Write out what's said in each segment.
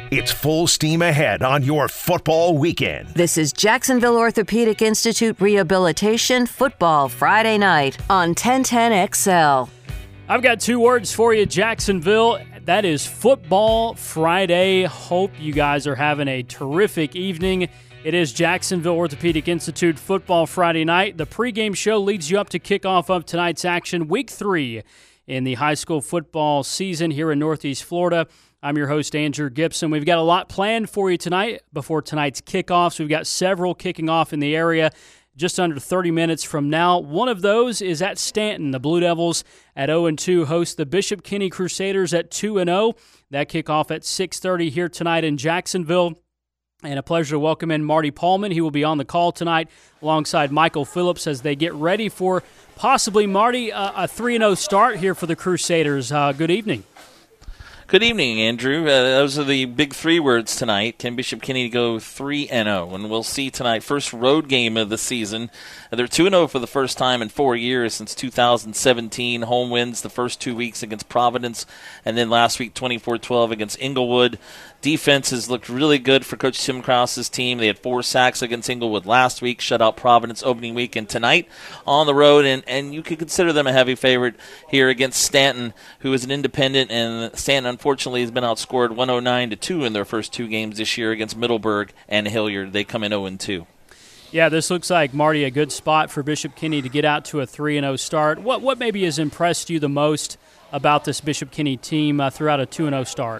It's full steam ahead on your football weekend. This is Jacksonville Orthopedic Institute Rehabilitation Football Friday night on 1010XL. I've got 2 words for you, Jacksonville. That is Football Friday. Hope you guys are having a terrific evening. It is Jacksonville Orthopedic Institute Football Friday night. The pregame show leads you up to kickoff of tonight's action, Week 3 in the high school football season here in Northeast Florida. I'm your host, Andrew Gibson. We've got a lot planned for you tonight before tonight's kickoffs. We've got several kicking off in the area just under 30 minutes from now. One of those is at Stanton. The Blue Devils at 0-2 host the Bishop Kenny Crusaders at 2-0. That kickoff at 6:30 here tonight in Jacksonville. And a pleasure to welcome in Marty Paulman. He will be on the call tonight alongside Michael Phillips as they get ready for possibly, Marty, a 3-0 start here for the Crusaders. Good evening. Good evening, Andrew. Those are the big 3 words tonight. Can Bishop Kenny go 3-0? And we'll see tonight, first road game of the season. They're 2-0 for the first time in 4 years since 2017. Home wins the first 2 weeks against Providence, and then last week 24-12 against Inglewood. Defense has looked really good for Coach Tim Krause's team. They had 4 sacks against Inglewood last week, shut out Providence opening week, and tonight on the road, and you could consider them a heavy favorite here against Stanton, who is an independent, and Stanton unfortunately has been outscored 109-2 in their first 2 games this year against Middleburg and Hilliard. They come in 0-2. Yeah, this looks like, Marty, a good spot for Bishop Kenny to get out to a 3-0 start. What maybe has impressed you the most about this Bishop Kenny team throughout a 2-0 start?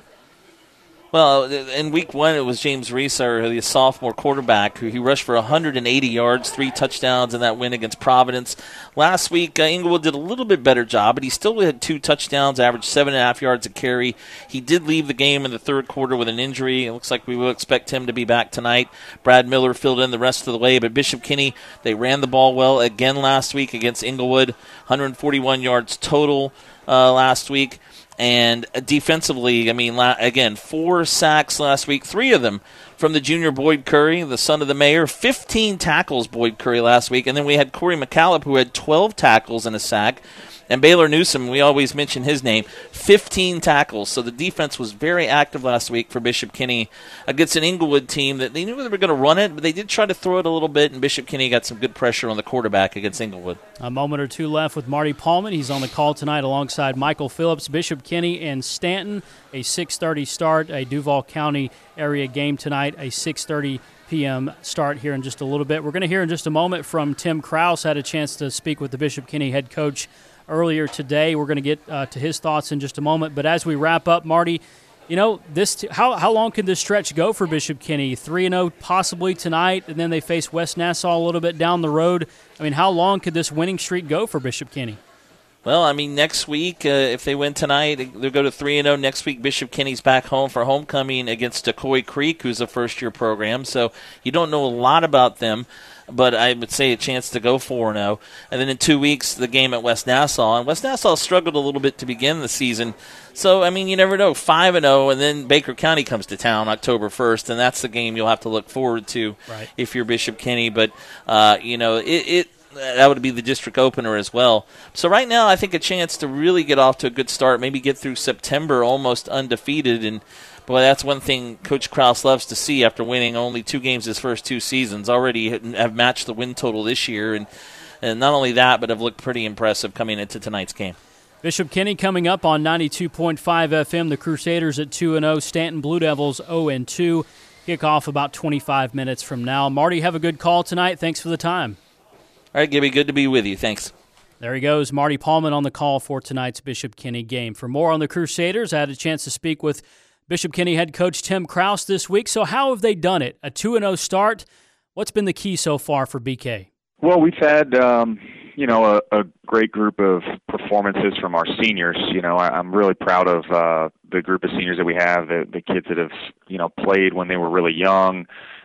Well, in week 1, it was James Reeser, the sophomore quarterback, who he rushed for 180 yards, 3 touchdowns in that win against Providence. Last week, Inglewood did a little bit better job, but he still had 2 touchdowns, averaged 7.5 yards a carry. He did leave the game in the third quarter with an injury. It looks like we will expect him to be back tonight. Brad Miller filled in the rest of the way, but Bishop Kenny, they ran the ball well again last week against Inglewood, 141 yards total last week. And defensively, I mean, again, 4 sacks last week, 3 of them from the junior Boyd Curry, the son of the mayor. 15 tackles, Boyd Curry, last week. And then we had Corey McCallop, who had 12 tackles and a sack. And Baylor Newsom, we always mention his name, 15 tackles. So the defense was very active last week for Bishop Kenny against an Inglewood team that they knew they were going to run it, but they did try to throw it a little bit, and Bishop Kenny got some good pressure on the quarterback against Inglewood. A moment or 2 left with Marty Paulman. He's on the call tonight alongside Michael Phillips. Bishop Kenny and Stanton, a 6:30 start, a Duval County area game tonight, a 6:30 p.m. start here in just a little bit. We're going to hear in just a moment from Tim Krause. Had a chance to speak with the Bishop Kenny head coach earlier today. We're going to get to his thoughts in just a moment. But as we wrap up, Marty, you know, how long can this stretch go for Bishop Kenny? 3-0 possibly tonight, and then they face West Nassau a little bit down the road. I mean, how long could this winning streak go for Bishop Kenny? Well, I mean, next week, if they win tonight, they'll go to 3-0. Next week, Bishop Kenny's back home for homecoming against Decoy Creek, who's a first-year program. So you don't know a lot about them, but I would say a chance to go 4-0. And then in 2 weeks, the game at West Nassau. And West Nassau struggled a little bit to begin the season. So, I mean, you never know. 5-0, and then Baker County comes to town October 1st, and that's the game you'll have to look forward to if you're Bishop Kenny. But, you know, that would be the district opener as well. So right now, I think a chance to really get off to a good start, maybe get through September almost undefeated. And, boy, that's one thing Coach Krause loves to see after winning only 2 games his first 2 seasons. Already have matched the win total this year. And not only that, but have looked pretty impressive coming into tonight's game. Bishop Kenny coming up on 92.5 FM. The Crusaders at 2-0. Stanton Blue Devils 0-2. Kickoff about 25 minutes from now. Marty, have a good call tonight. Thanks for the time. All right, Gibby, good to be with you. Thanks. There he goes, Marty Paulman on the call for tonight's Bishop Kenny game. For more on the Crusaders, I had a chance to speak with Bishop Kenny head coach Tim Krause this week. So how have they done it? A 2-0 start. What's been the key so far for BK? Well, we've had, a great group of performances from our seniors. You know, I'm really proud of the group of seniors that we have, the kids that have, played when they were really young.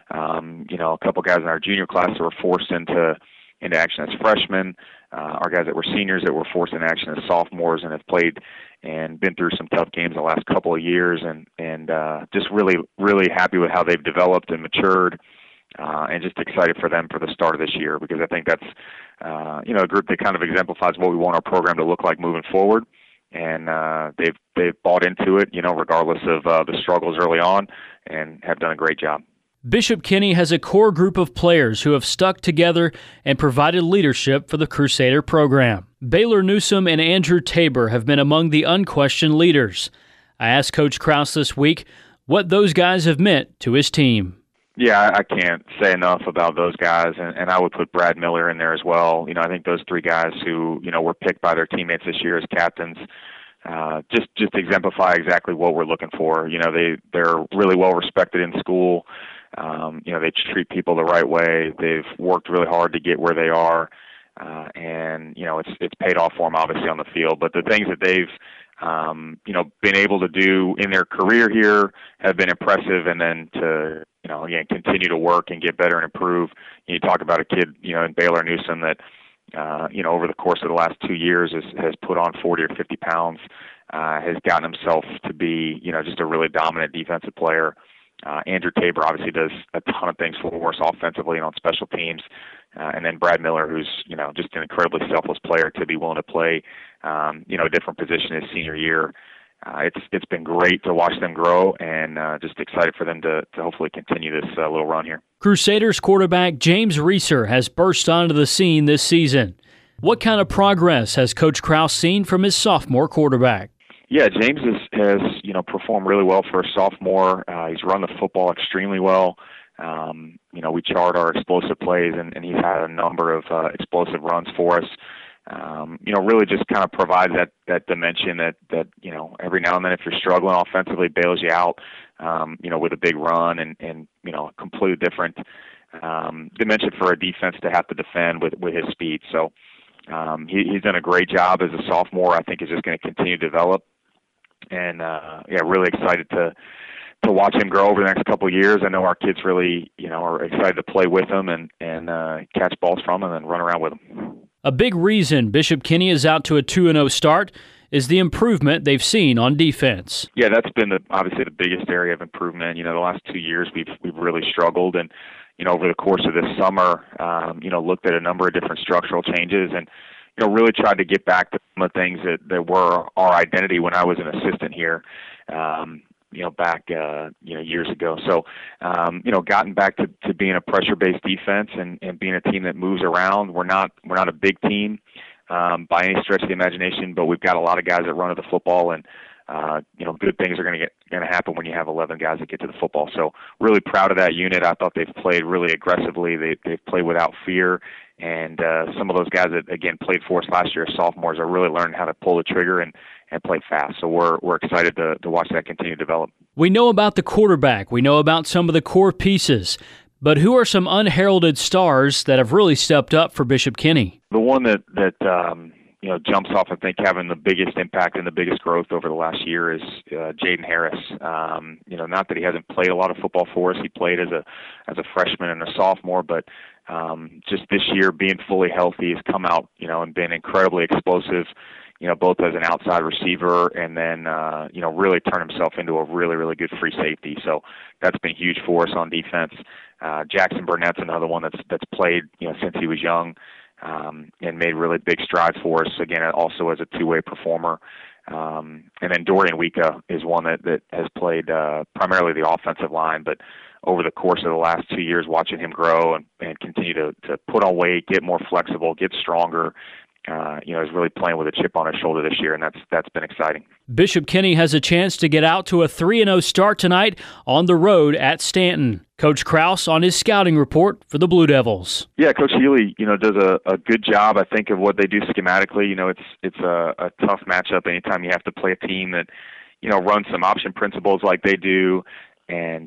A couple guys in our junior class that were forced into action as freshmen, our guys that were seniors that were forced into action as sophomores and have played and been through some tough games the last couple of years, and just really, really happy with how they've developed and matured, and just excited for them for the start of this year, because I think that's, a group that kind of exemplifies what we want our program to look like moving forward. and they've bought into it, regardless of the struggles early on, and have done a great job. Bishop Kenny has a core group of players who have stuck together and provided leadership for the Crusader program. Baylor Newsome and Andrew Tabor have been among the unquestioned leaders. I asked Coach Krause this week what those guys have meant to his team. Yeah, I can't say enough about those guys, and I would put Brad Miller in there as well. I think those three guys who, were picked by their teammates this year as captains, just exemplify exactly what we're looking for. They're really well respected in school. They treat people the right way. They've worked really hard to get where they are, and it's paid off for them obviously on the field. But the things that they've been able to do in their career here have been impressive, and then to again continue to work and get better and improve. You talk about a kid in Baylor Newsome that over the course of the last 2 years has put on 40 or 50 pounds, has gotten himself to be just a really dominant defensive player. Andrew Tabor obviously does a ton of things for us offensively and on special teams. And then Brad Miller, who's, just an incredibly selfless player to be willing to play, a different position his senior year. It's been great to watch them grow, and just excited for them to hopefully continue this little run here. Crusaders quarterback James Reeser has burst onto the scene this season. What kind of progress has Coach Krause seen from his sophomore quarterback? Yeah, James has performed really well for a sophomore. He's run the football extremely well. We chart our explosive plays, and he's had a number of explosive runs for us. Really just kind of provides that dimension that every now and then if you're struggling offensively, bails you out, with a big run and a completely different dimension for a defense to have to defend with his speed. So he's done a great job as a sophomore. I think is just going to continue to develop. And really excited to watch him grow over the next couple of years. I know our kids really, are excited to play with him and catch balls from him and run around with him. A big reason Bishop Kenny is out to a 2-0 start is the improvement they've seen on defense. Yeah, that's been obviously the biggest area of improvement. The last 2 years we've really struggled, and over the course of this summer, looked at a number of different structural changes and really tried to get back to some of the things that were our identity when I was an assistant here, back, years ago. So, gotten back to being a pressure-based defense and being a team that moves around. We're not a big team, by any stretch of the imagination, but we've got a lot of guys that run at the football, and, good things are going to happen when you have 11 guys that get to the football. So really proud of that unit. I thought they've played really aggressively. They've played without fear. And some of those guys that, again, played for us last year as sophomores are really learning how to pull the trigger and play fast. So we're excited to watch that continue to develop. We know about the quarterback. We know about some of the core pieces. But who are some unheralded stars that have really stepped up for Bishop Kenny? The one that jumps off, I think, having the biggest impact and the biggest growth over the last year is Jaden Harris. Not that he hasn't played a lot of football for us. He played as a freshman and a sophomore, but just this year being fully healthy has come out, and been incredibly explosive, both as an outside receiver and then, really turned himself into a really, really good free safety. So that's been huge for us on defense. Jackson Burnett's another one that's played, since he was young. And made really big strides for us, again, also as a two-way performer. And then Dorian Wika is one that has played primarily the offensive line, but over the course of the last 2 years, watching him grow and continue to put on weight, get more flexible, get stronger, is really playing with a chip on his shoulder this year, and that's been exciting. Bishop Kenny has a chance to get out to a 3-0 start tonight on the road at Stanton. Coach Krause on his scouting report for the Blue Devils. Yeah, Coach Healy, does a good job, I think, of what they do schematically. It's a tough matchup anytime you have to play a team that, runs some option principles like they do, and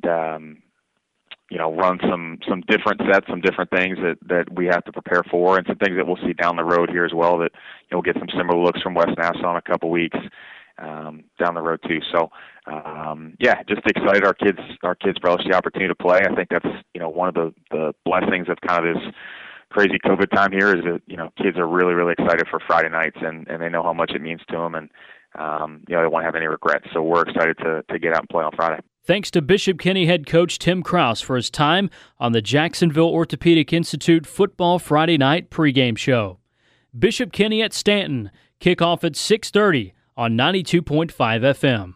run some different sets, some different things that we have to prepare for, and some things that we'll see down the road here as well that we'll get some similar looks from West Nassau in a couple weeks down the road too. So just excited our kids relish the opportunity to play. I think that's one of the blessings of kind of this crazy COVID time here is that kids are really, really excited for Friday nights and they know how much it means to them, and they won't have any regrets. So we're excited to get out and play on Friday. Thanks to Bishop Kenny head coach Tim Krause for his time on the Jacksonville Orthopedic Institute Football Friday Night pregame show. Bishop Kenny at Stanton, kickoff at 6:30 on 92.5 FM.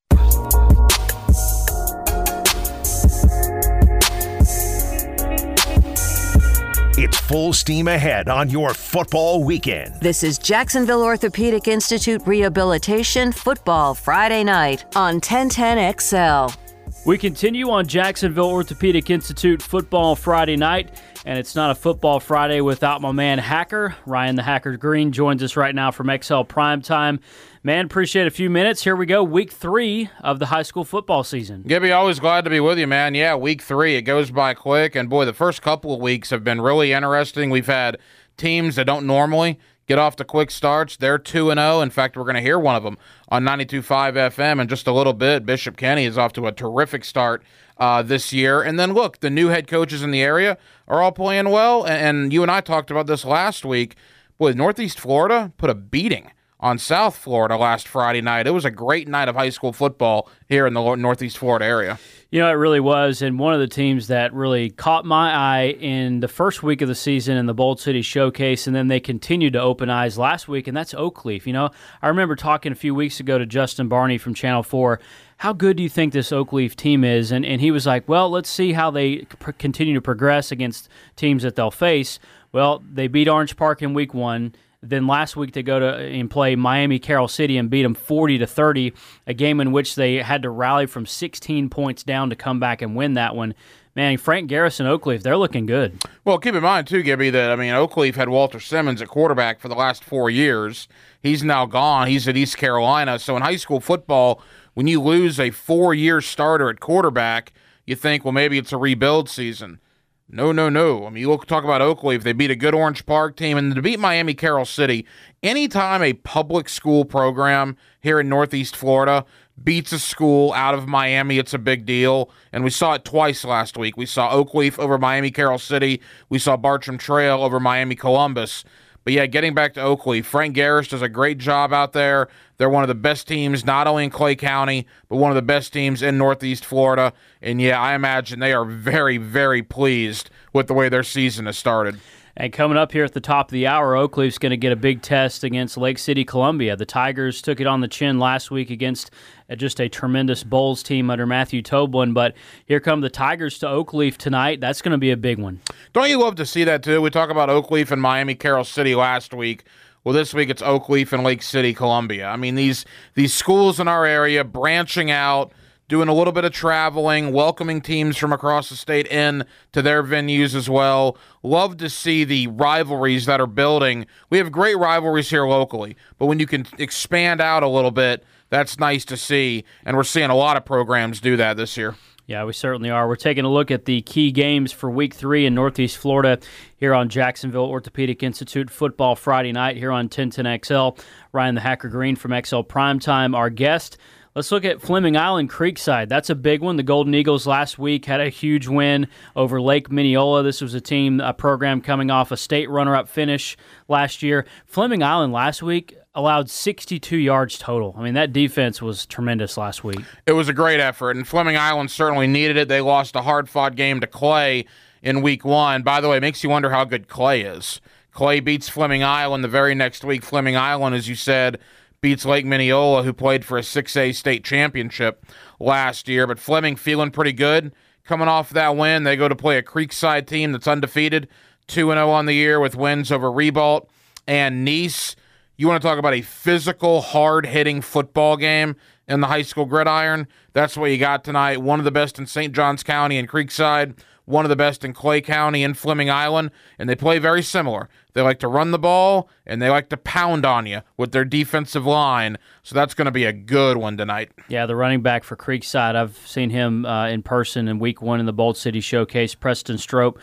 It's full steam ahead on your football weekend. This is Jacksonville Orthopedic Institute Rehabilitation Football Friday night on 1010 XL. We continue on Jacksonville Orthopedic Institute Football Friday night, and it's not a Football Friday without my man Hacker. Ryan the Hacker Green joins us right now from XL Primetime. Man, appreciate a few minutes. Here we go, week 3 of the high school football season. Gibby, always glad to be with you, man. Yeah, week 3, it goes by quick, and boy, the first couple of weeks have been really interesting. We've had teams that don't normally get off to quick starts. They're 2-0. In fact, we're going to hear one of them on 92.5 FM in just a little bit. Bishop Kenny is off to a terrific start this year. And then, look, the new head coaches in the area are all playing well, and you and I talked about this last week. Boy, Northeast Florida put a beating on South Florida last Friday night. It was a great night of high school football here in the Northeast Florida area. You know, it really was, and one of the teams that really caught my eye in the first week of the season in the Bold City Showcase, and then they continued to open eyes last week, and that's Oakleaf. You know, I remember talking a few weeks ago to Justin Barney from Channel 4, how good do you think this Oakleaf team is? And he was like, well, let's see how they continue to progress against teams that they'll face. Well, they beat Orange Park in week 1. Then last week they go to and play Miami Carroll City and beat them 40-30, a game in which they had to rally from 16 points down to come back and win that one. Man, Frank Garrison, Oakleaf, they're looking good. Well, keep in mind, too, Gibby, that, Oakleaf had Walter Simmons at quarterback for the last 4 years. He's now gone. He's at East Carolina. So in high school football, when you lose a 4-year starter at quarterback, you think, well, maybe it's a rebuild season. No. You look, talk about Oakleaf. They beat a good Orange Park team, and to beat Miami Carroll City, anytime a public school program here in Northeast Florida beats a school out of Miami, it's a big deal. And we saw it twice last week. We saw Oakleaf over Miami Carroll City. We saw Bartram Trail over Miami Columbus. But yeah, getting back to Oakleaf, Frank Garris does a great job out there. They're one of the best teams, not only in Clay County, but one of the best teams in Northeast Florida. And yeah, I imagine they are very, very pleased with the way their season has started. And coming up here at the top of the hour, Oakleaf's going to get a big test against Lake City, Columbia. The Tigers took it on the chin last week against just a tremendous Bulls team under Matthew Toblin. But here come the Tigers to Oakleaf tonight. That's going to be a big one. Don't you love to see that, too? We talk about Oakleaf and Miami Carroll City last week. Well, this week it's Oakleaf and Lake City, Columbia. I mean, these schools in our area branching out, doing a little bit of traveling, welcoming teams from across the state in to their venues as well. Love to see the rivalries that are building. We have great rivalries here locally, but when you can expand out a little bit, that's nice to see, and we're seeing a lot of programs do that this year. Yeah, we certainly are. We're taking a look at the key games for Week 3 in Northeast Florida here on Jacksonville Orthopedic Institute Football Friday night here on 1010 XL. Ryan the Hacker Green from XL Primetime, our guest. Let's look at Fleming Island Creekside. That's a big one. The Golden Eagles last week had a huge win over Lake Mineola. This was a program coming off a state runner-up finish last year. Fleming Island last week allowed 62 yards total. I mean, that defense was tremendous last week. It was a great effort, and Fleming Island certainly needed it. They lost a hard-fought game to Clay in Week 1. By the way, it makes you wonder how good Clay is. Clay beats Fleming Island the very next week. Fleming Island, as you said, beats Lake Mineola, who played for a 6A state championship last year. But Fleming feeling pretty good coming off that win. They go to play a Creekside team that's undefeated, 2-0 on the year with wins over Ribault and Nice. You want to talk about a physical, hard-hitting football game in the high school gridiron? That's what you got tonight. One of the best in St. Johns County and Creekside, one of the best in Clay County and Fleming Island, and they play very similar. They like to run the ball, and they like to pound on you with their defensive line, so that's going to be a good one tonight. Yeah, the running back for Creekside, I've seen him in person in Week 1 in the Bold City Showcase. Preston Strope,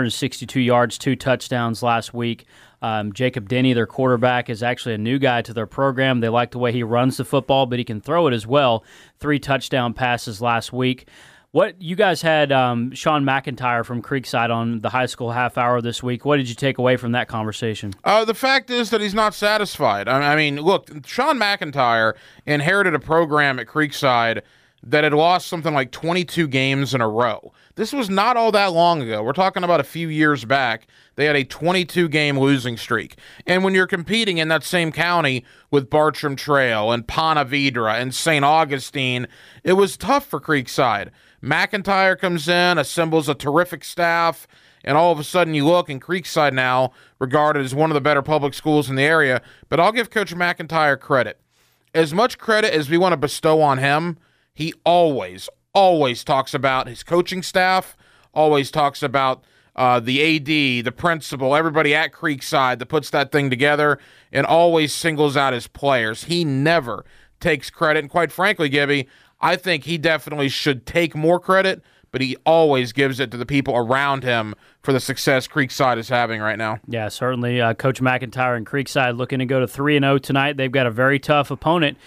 162 yards, 2 touchdowns last week. Jacob Denny, their quarterback, is actually a new guy to their program. They like the way he runs the football, but he can throw it as well. 3 touchdown passes last week. What you guys had Sean McIntyre from Creekside on the high school half hour this week. What did you take away from that conversation? The fact is that he's not satisfied. I mean, look, Sean McIntyre inherited a program at Creekside that had lost something like 22 games in a row. This was not all that long ago. We're talking about a few years back. They had a 22-game losing streak. And when you're competing in that same county with Bartram Trail and Ponte Vedra and St. Augustine, it was tough for Creekside. McIntyre comes in, assembles a terrific staff, and all of a sudden you look, and Creekside now regarded as one of the better public schools in the area. But I'll give Coach McIntyre credit. As much credit as we want to bestow on him, he always talks about his coaching staff, always talks about the AD, the principal, everybody at Creekside that puts that thing together, and always singles out his players. He never takes credit. And quite frankly, Gibby, I think he definitely should take more credit, but he always gives it to the people around him for the success Creekside is having right now. Yeah, certainly. Coach McIntyre and Creekside looking to go to 3-0 tonight. They've got a very tough opponent,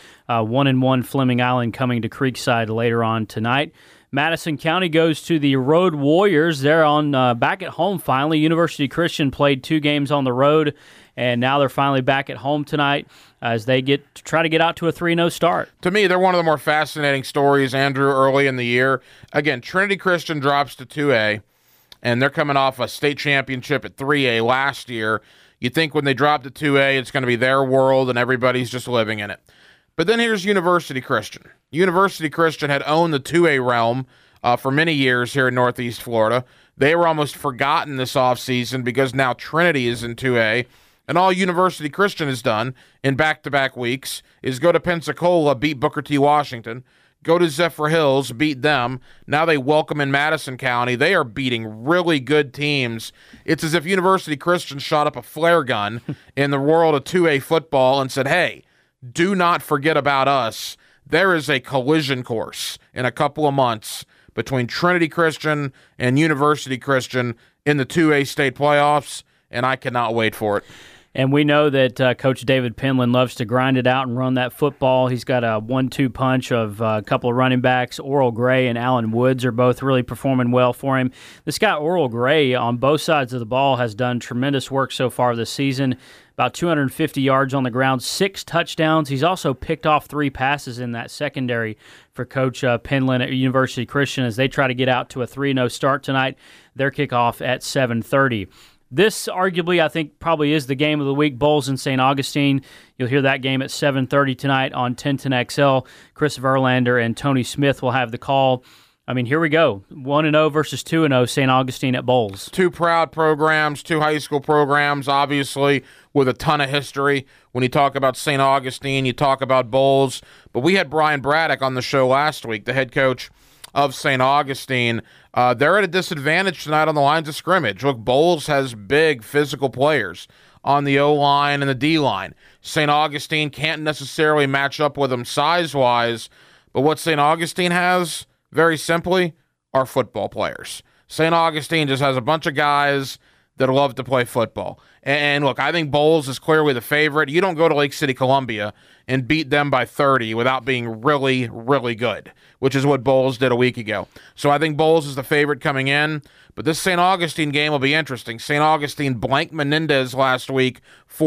1-1 Fleming Island coming to Creekside later on tonight. Madison County goes to the Road Warriors. They're on back at home finally. University Christian played 2 games on the road, and now they're finally back at home tonight as they try to get out to a 3-0 start. To me, they're one of the more fascinating stories, Andrew, early in the year. Again, Trinity Christian drops to 2A, and they're coming off a state championship at 3A last year. You think when they drop to 2A, it's going to be their world and everybody's just living in it. But then here's University Christian. University Christian had owned the 2A realm for many years here in Northeast Florida. They were almost forgotten this offseason because now Trinity is in 2A. And all University Christian has done in back-to-back weeks is go to Pensacola, beat Booker T. Washington, go to Zephyr Hills, beat them. Now they welcome in Madison County. They are beating really good teams. It's as if University Christian shot up a flare gun in the world of 2A football and said, hey, do not forget about us. There is a collision course in a couple of months between Trinity Christian and University Christian in the 2A state playoffs, and I cannot wait for it. And we know that Coach David Penland loves to grind it out and run that football. He's got a 1-2 punch of a couple of running backs. Oral Gray and Alan Woods are both really performing well for him. This guy, Oral Gray, on both sides of the ball has done tremendous work so far this season. About 250 yards on the ground, 6 touchdowns. He's also picked off 3 passes in that secondary for Coach Penland at University Christian as they try to get out to a 3-0 start tonight. Their kickoff at 7:30. This, arguably, I think probably is the game of the week, Bolles and St. Augustine. You'll hear that game at 7:30 tonight on 1010XL. Chris Verlander and Tony Smith will have the call. I mean, here we go. 1-0 versus 2-0, St. Augustine at Bolles. 2 proud programs, 2 high school programs, obviously, with a ton of history. When you talk about St. Augustine, you talk about Bolles. But we had Brian Braddock on the show last week, the head coach of St. Augustine. They're at a disadvantage tonight on the lines of scrimmage. Look, Bolles has big physical players on the O-line and the D-line. St. Augustine can't necessarily match up with them size-wise, but what St. Augustine has, very simply, are football players. St. Augustine just has a bunch of guys that love to play football. And look, I think Bolles is clearly the favorite. You don't go to Lake City, Columbia, and beat them by 30 without being really, really good, which is what Bolles did a week ago. So I think Bolles is the favorite coming in, but this St. Augustine game will be interesting. St. Augustine blanked Menendez last week,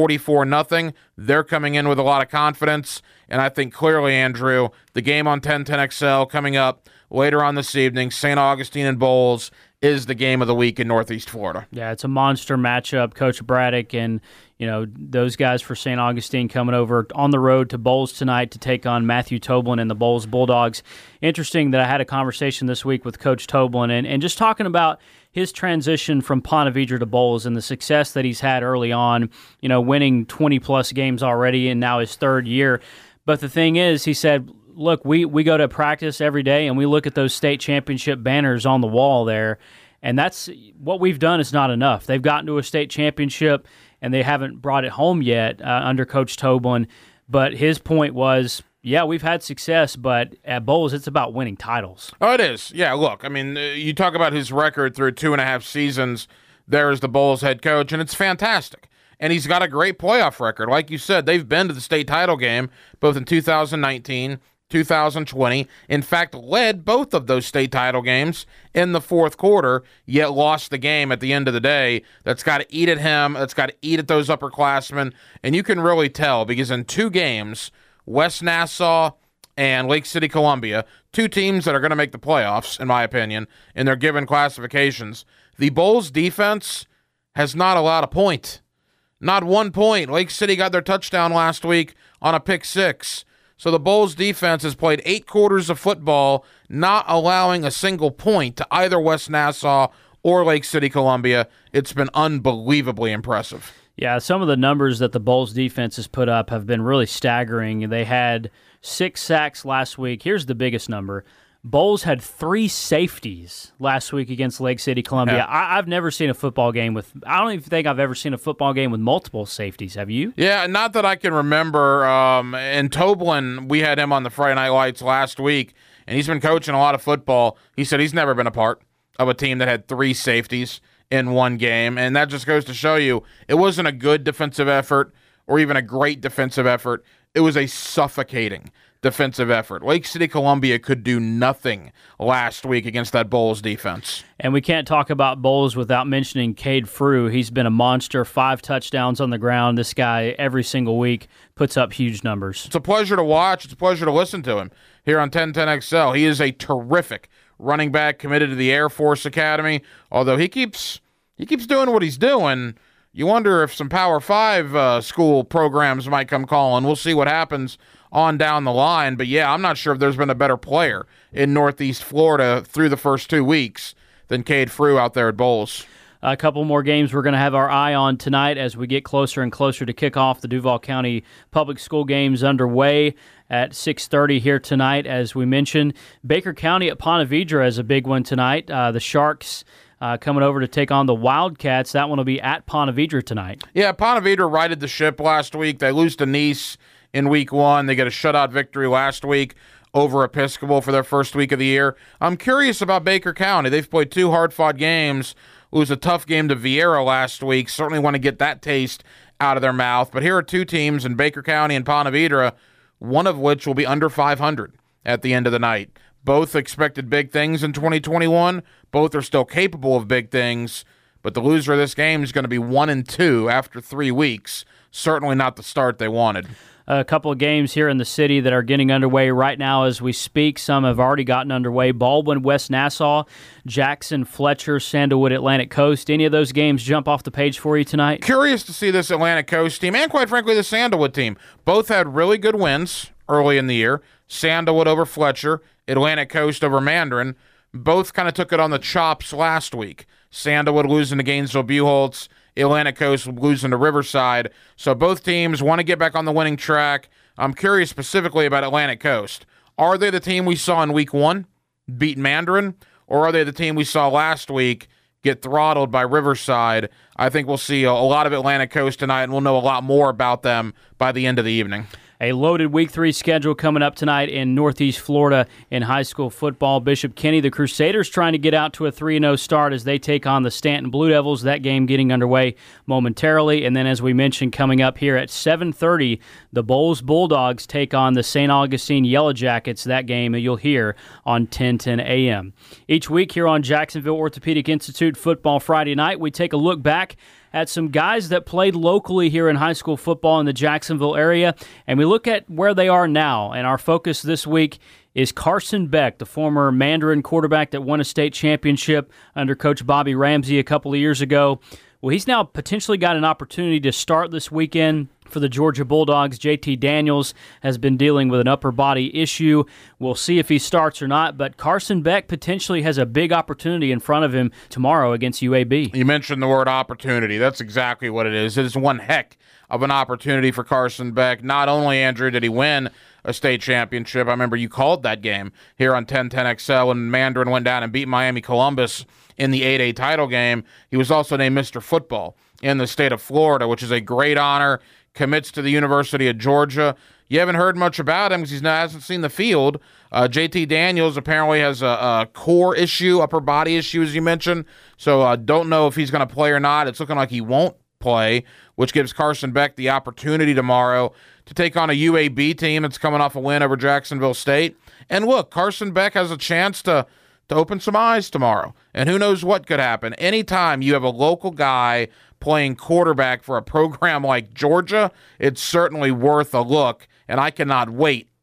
44-0. They're coming in with a lot of confidence, and I think clearly, Andrew, the game on 1010XL coming up later on this evening, St. Augustine and Bolles, is the game of the week in Northeast Florida. Yeah, it's a monster matchup. Coach Braddock and those guys for St. Augustine coming over on the road to Bolles tonight to take on Matthew Toblin and the Bolles Bulldogs. Interesting that I had a conversation this week with Coach Toblin and just talking about his transition from Ponte Vedra to Bolles and the success that he's had early on, winning 20-plus games already and now his 3rd year. But the thing is, he said, look, we go to practice every day and we look at those state championship banners on the wall there, and that's what we've done is not enough. They've gotten to a state championship and they haven't brought it home yet under Coach Toblin. But his point was, yeah, we've had success, but at Bolles, it's about winning titles. Oh, it is. Yeah, look, I mean, you talk about his record through 2.5 seasons there as the Bolles head coach, and it's fantastic. And he's got a great playoff record. Like you said, they've been to the state title game both in 2019, 2020. In fact, led both of those state title games in the 4th quarter, yet lost the game at the end of the day. That's got to eat at him. That's got to eat at those upperclassmen. And you can really tell because in 2 games, West Nassau, and Lake City Columbia, two teams that are going to make the playoffs, in my opinion, in their given classifications. The Bulls defense has not allowed a point. Not 1 point. Lake City got their touchdown last week on a pick six. So the Bulls defense has played 8 quarters of football, not allowing a single point to either West Nassau or Lake City Columbia. It's been unbelievably impressive. Yeah, some of the numbers that the Bulls defense has put up have been really staggering. They had 6 sacks last week. Here's the biggest number. Bulls had 3 safeties last week against Lake City Columbia. Yeah. I've never seen a football game with – I don't even think I've ever seen a football game with multiple safeties. Have you? Yeah, not that I can remember. In Toblin, we had him on the Friday Night Lights last week, and he's been coaching a lot of football. He said he's never been a part of a team that had 3 safeties in one game, and that just goes to show you it wasn't a good defensive effort or even a great defensive effort. It was a suffocating defensive effort. Lake City Columbia could do nothing last week against that Bulls defense. And we can't talk about Bulls without mentioning Cade Frew. He's been a monster, 5 touchdowns on the ground. This guy, every single week, puts up huge numbers. It's a pleasure to watch. It's a pleasure to listen to him here on 1010XL. He is a terrific running back committed to the Air Force Academy. Although he keeps doing what he's doing, you wonder if some Power 5 school programs might come calling. We'll see what happens on down the line. But, yeah, I'm not sure if there's been a better player in Northeast Florida through the first 2 weeks than Cade Frew out there at Bulls. A couple more games we're going to have our eye on tonight as we get closer and closer to kick off the Duval County Public School games underway at 6:30 here tonight. As we mentioned, Baker County at Ponte Vedra is a big one tonight. The Sharks coming over to take on the Wildcats. That one will be at Ponte Vedra tonight. Yeah, Ponte Vedra righted the ship last week. They lose to Nice in week 1. They get a shutout victory last week over Episcopal for their first week of the year. I'm curious about Baker County. They've played 2 hard-fought games. It was a tough game to Vieira last week. Certainly want to get that taste out of their mouth. But here are 2 teams in Baker County and Ponte Vedra, one of which will be under 500 at the end of the night. Both expected big things in 2021. Both are still capable of big things. But the loser of this game is going to be 1-2 after 3 weeks. Certainly not the start they wanted. A couple of games here in the city that are getting underway right now as we speak. Some have already gotten underway. Baldwin, West Nassau, Jackson, Fletcher, Sandalwood, Atlantic Coast. Any of those games jump off the page for you tonight? Curious to see this Atlantic Coast team and, quite frankly, the Sandalwood team. Both had really good wins early in the year. Sandalwood over Fletcher, Atlantic Coast over Mandarin. Both kind of took it on the chops last week. Sandalwood losing to Gainesville-Buchholz, Atlantic Coast losing to Riverside. So both teams want to get back on the winning track. I'm curious specifically about Atlantic Coast. Are they the team we saw in week 1, beat Mandarin, or are they the team we saw last week get throttled by Riverside? I think we'll see a lot of Atlantic Coast tonight, and we'll know a lot more about them by the end of the evening. A loaded Week 3 schedule coming up tonight in Northeast Florida in high school football. Bishop Kenny, the Crusaders, trying to get out to a 3-0 start as they take on the Stanton Blue Devils. That game getting underway momentarily. And then, as we mentioned, coming up here at 7:30, the Bowles Bulldogs take on the St. Augustine Yellow Jackets. That game you'll hear on 1010 a.m. Each week here on Jacksonville Orthopedic Institute Football Friday night, we take a look back at some guys that played locally here in high school football in the Jacksonville area, and we look at where they are now. And our focus this week is Carson Beck, the former Mandarin quarterback that won a state championship under Coach Bobby Ramsey a couple of years ago. Well, he's now potentially got an opportunity to start this weekend for the Georgia Bulldogs. JT Daniels has been dealing with an upper body issue. We'll see if he starts or not, but Carson Beck potentially has a big opportunity in front of him tomorrow against UAB. You mentioned the word opportunity. That's exactly what it is. It is one heck of an opportunity for Carson Beck. Not only, Andrew, did he win a state championship, I remember you called that game here on 1010XL when Mandarin went down and beat Miami Columbus in the 8A title game. He was also named Mr. Football in the state of Florida, which is a great honor. Commits to the University of Georgia. You haven't heard much about him because he hasn't seen the field. JT Daniels apparently has a core issue, upper body issue, as you mentioned. So don't know if he's going to play or not. It's looking like he won't play, which gives Carson Beck the opportunity tomorrow to take on a UAB team that's coming off a win over Jacksonville State. And look, Carson Beck has a chance to open some eyes tomorrow. And who knows what could happen. Anytime you have a local guy playing quarterback for a program like Georgia, it's certainly worth a look, and I cannot wait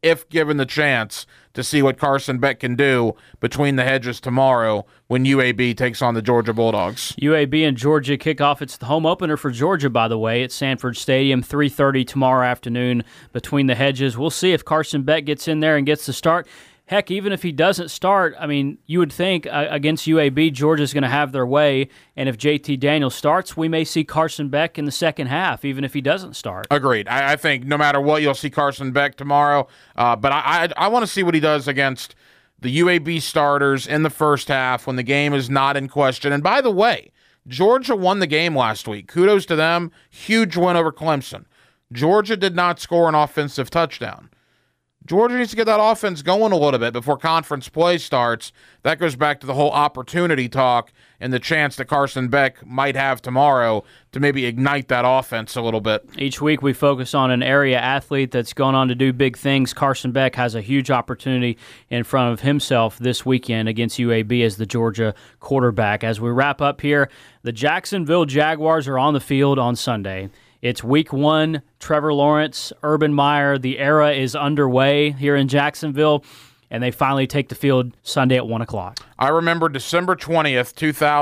if given the chance, to see what Carson Beck can do between the hedges tomorrow when UAB takes on the Georgia Bulldogs. UAB and Georgia kick off. It's the home opener for Georgia, by the way, at Sanford Stadium, 3:30 tomorrow afternoon between the hedges. We'll see if Carson Beck gets in there and gets the start. Heck, even if he doesn't start, I mean, you would think against UAB, Georgia's going to have their way. And if JT Daniels starts, we may see Carson Beck in the second half, even if he doesn't start. Agreed. I think no matter what, you'll see Carson Beck tomorrow. But I want to see what he does against the UAB starters in the first half when the game is not in question. And by the way, Georgia won the game last week. Kudos to them. Huge win over Clemson. Georgia did not score an offensive touchdown. Georgia needs to get that offense going a little bit before conference play starts. That goes back to the whole opportunity talk and the chance that Carson Beck might have tomorrow to maybe ignite that offense a little bit. Each week we focus on an area athlete that's gone on to do big things. Carson Beck has a huge opportunity in front of himself this weekend against UAB as the Georgia quarterback. As we wrap up here, the Jacksonville Jaguars are on the field on Sunday. It's week 1, Trevor Lawrence, Urban Meyer. The era is underway here in Jacksonville, and they finally take the field Sunday at 1 o'clock. I remember December 20th,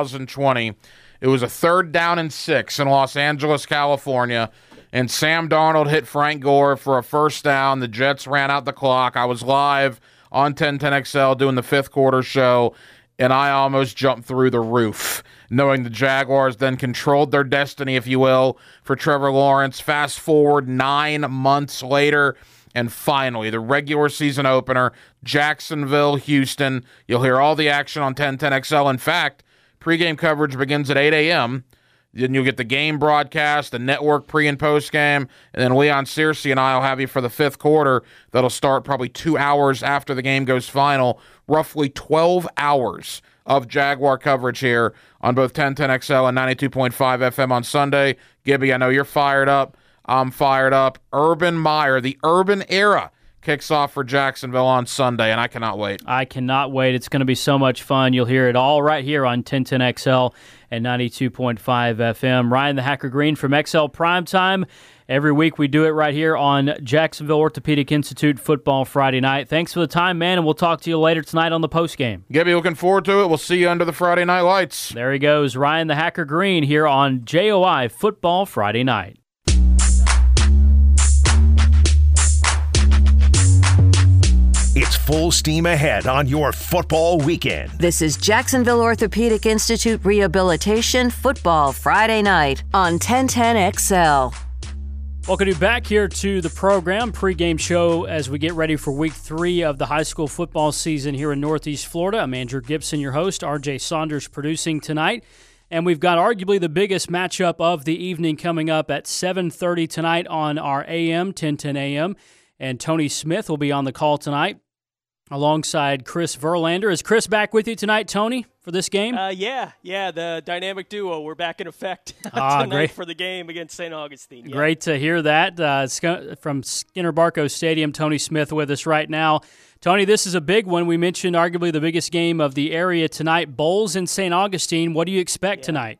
2020. It was a 3rd down and 6 in Los Angeles, California, and Sam Darnold hit Frank Gore for a first down. The Jets ran out the clock. I was live on 1010XL doing the 5th quarter show, and I almost jumped through the roof, knowing the Jaguars then controlled their destiny, if you will, for Trevor Lawrence. Fast forward 9 months later, and finally, the regular season opener, Jacksonville, Houston. You'll hear all the action on 1010XL. In fact, pregame coverage begins at 8 a.m., Then you'll get the game broadcast, the network pre- and post-game, and then Leon Searcy and I will have you for the 5th quarter. That'll start probably 2 hours after the game goes final. Roughly 12 hours of Jaguar coverage here on both 1010XL and 92.5 FM on Sunday. Gibby, I know you're fired up. I'm fired up. Urban Meyer, the Urban era, kicks off for Jacksonville on Sunday, and I cannot wait. I cannot wait. It's going to be so much fun. You'll hear it all right here on 1010XL and 92.5 FM. Ryan the Hacker Green from XL Primetime. Every week we do it right here on Jacksonville Orthopedic Institute Football Friday night. Thanks for the time, man, and we'll talk to you later tonight on the postgame. Gibby, looking forward to it. We'll see you under the Friday night lights. There he goes, Ryan the Hacker Green here on JOI Football Friday night. It's full steam ahead on your football weekend. This is Jacksonville Orthopedic Institute Rehabilitation Football Friday night on 1010XL. Welcome you back here to the program, pregame show as we get ready for week 3 of the high school football season here in Northeast Florida. I'm Andrew Gibson, your host. RJ Saunders producing tonight. And we've got arguably the biggest matchup of the evening coming up at 7:30 tonight on our AM, 1010 AM. And Tony Smith will be on the call tonight alongside Chris Verlander. Is Chris back with you tonight, Tony, for this game? Yeah, the dynamic duo. We're back in effect tonight great. For the game against St. Augustine. Yeah. Great to hear that. From Skinner Barco Stadium, Tony Smith with us right now. Tony, this is a big one. We mentioned arguably the biggest game of the area tonight, Bowls in St. Augustine. What do you expect tonight?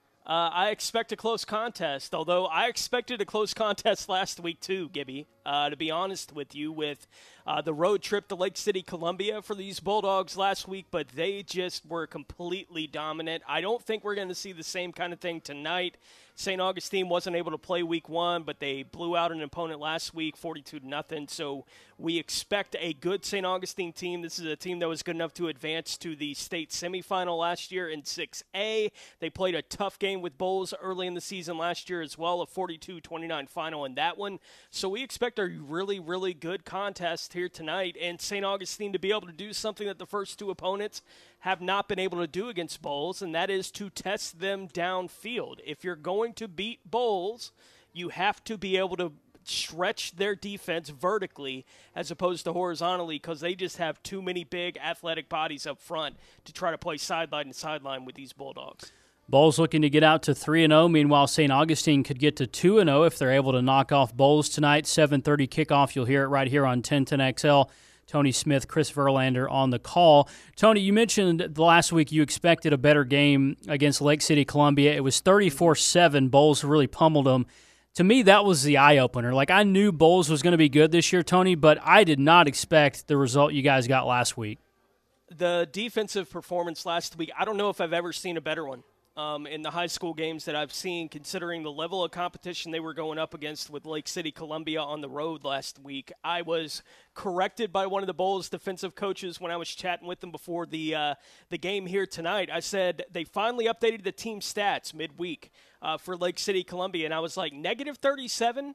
I expect a close contest, although I expected a close contest last week too, Gibby, to be honest with you, with the road trip to Lake City, Columbia for these Bulldogs last week, but they just were completely dominant. I don't think we're going to see the same kind of thing tonight. St. Augustine wasn't able to play week 1, but they blew out an opponent last week, 42-0. So we expect a good St. Augustine team. This is a team that was good enough to advance to the state semifinal last year in 6A. They played a tough game with Bowls early in the season last year as well, a 42-29 final in that one. So we expect a really, really good contest here tonight, and St. Augustine to be able to do something that the first 2 opponents have not been able to do against Bowls, and that is to test them downfield. If you're going to beat Bowls, you have to be able to stretch their defense vertically as opposed to horizontally, because they just have too many big athletic bodies up front to try to play sideline to sideline with these Bulldogs. Bowls looking to get out to 3-0. Meanwhile, St. Augustine could get to 2-0 if they're able to knock off Bowls tonight. 7:30 kickoff. You'll hear it right here on 1010XL. Tony Smith, Chris Verlander on the call. Tony, you mentioned last week you expected a better game against Lake City, Columbia. It was 34-7. Bowls really pummeled them. To me, that was the eye-opener. Like, I knew Bolles was going to be good this year, Tony, but I did not expect the result you guys got last week. The defensive performance last week, I don't know if I've ever seen a better one in the high school games that I've seen, considering the level of competition they were going up against with Lake City Columbia on the road last week. I was corrected by one of the Bolles defensive coaches when I was chatting with them before the game here tonight. I said they finally updated the team stats midweek for Lake City Columbia, and I was like, negative 37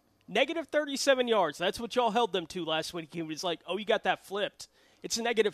yards. That's what y'all held them to last week. He was like, oh, you got that flipped. It's negative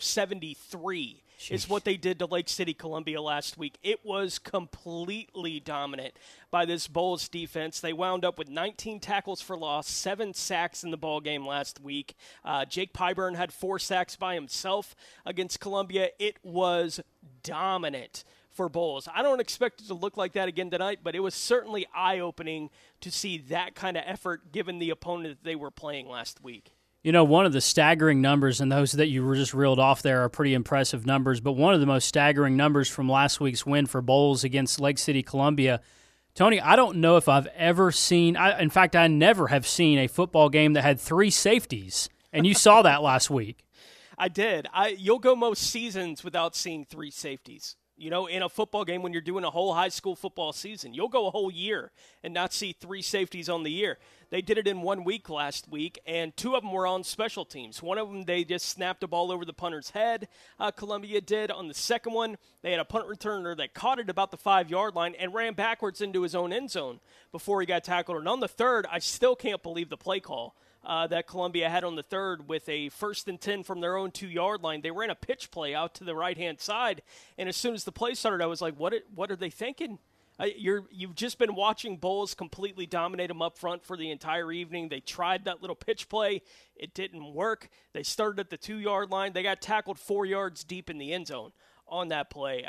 73 is what they did to Lake City Columbia last week. It was completely dominant by this Bolles defense. They wound up with 19 tackles for loss, 7 sacks in the ball game last week. Jake Pyburn had 4 sacks by himself against Columbia. It was dominant for Bolles. I don't expect it to look like that again tonight, but it was certainly eye-opening to see that kind of effort given the opponent that they were playing last week. You know, one of the staggering numbers, and those that you were just reeled off there are pretty impressive numbers, but one of the most staggering numbers from last week's win for Bolles against Lake City Columbia, Tony, I don't know if I've ever seen, in fact, I never have seen a football game that had 3 safeties, and you saw that last week. I did. You'll go most seasons without seeing 3 safeties. You know, in a football game, when you're doing a whole high school football season, you'll go a whole year and not see 3 safeties on the year. They did it in 1 week last week, and 2 of them were on special teams. One of them, they just snapped a ball over the punter's head. Columbia did. On the second one, they had a punt returner that caught it about the 5-yard line and ran backwards into his own end zone before he got tackled. And on the third, I still can't believe the play call that Columbia had on the third with a 1st and 10 from their own 2-yard line. They ran a pitch play out to the right-hand side, and as soon as the play started, I was like, what are they thinking? You've just been watching Bolles completely dominate them up front for the entire evening. They tried that little pitch play. It didn't work. They started at the 2-yard line. They got tackled 4 yards deep in the end zone on that play.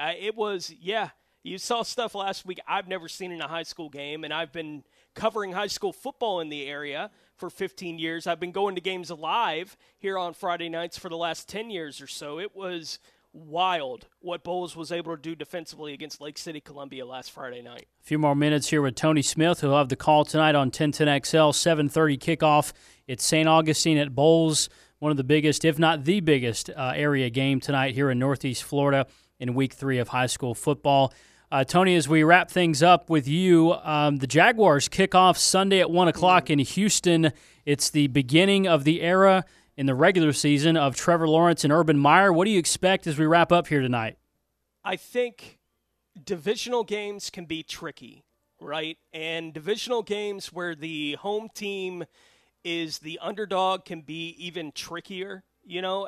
You saw stuff last week I've never seen in a high school game, and I've been covering high school football in the area for 15 years. I've been going to games live here on Friday nights for the last 10 years or so. It was wild what Bolles was able to do defensively against Lake City Columbia last Friday night. A few more minutes here with Tony Smith, who'll have the call tonight on 1010XL, 7:30 kickoff. It's St. Augustine at Bolles, one of the biggest, if not the biggest, area game tonight here in Northeast Florida in Week 3 of high school football. Tony, as we wrap things up with you, the Jaguars kick off Sunday at 1 o'clock in Houston. It's the beginning of the era in the regular season of Trevor Lawrence and Urban Meyer. What do you expect as we wrap up here tonight? I think divisional games can be tricky, right? And divisional games where the home team is the underdog can be even trickier. You know,